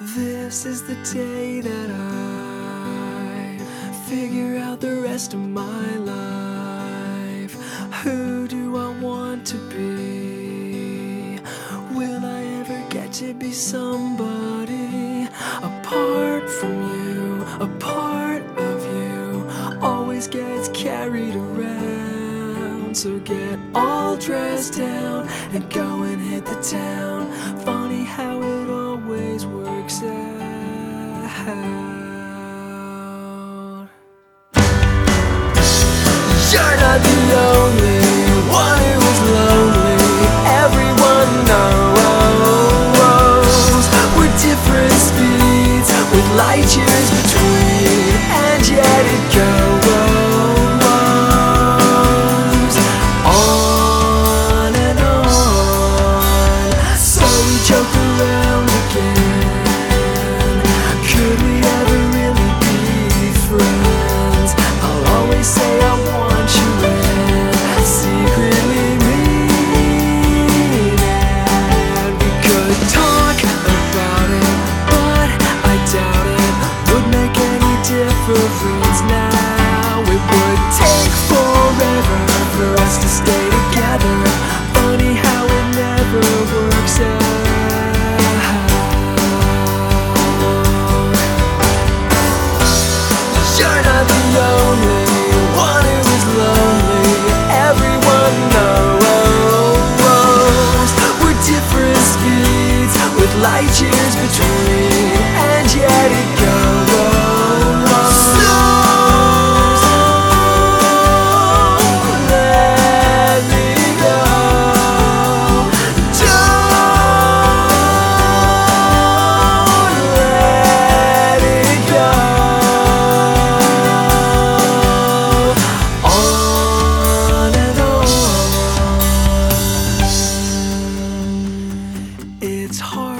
This is the day that I figure out the rest of my life. Who do I want to be? Will I ever get to be somebody? Apart from you, a part of you always gets carried around. So get all dressed down and go and hit the town. Funny how it always works out. You're not the only one who is lonely. Everyone knows we're different speeds with light years between, and yet it goes on and on. So we joke around again. Could we ever really be friends? I'll always say I want you in, secretly mean it. We could talk about it, but I doubt it would make any difference now. It would take forever for us to stay together. Funny how it never works out. You're not the only one who is lonely. Everyone knows we're different speeds with light years between, and yet it goes. So let me go. Don't let it go. On and on. It's hard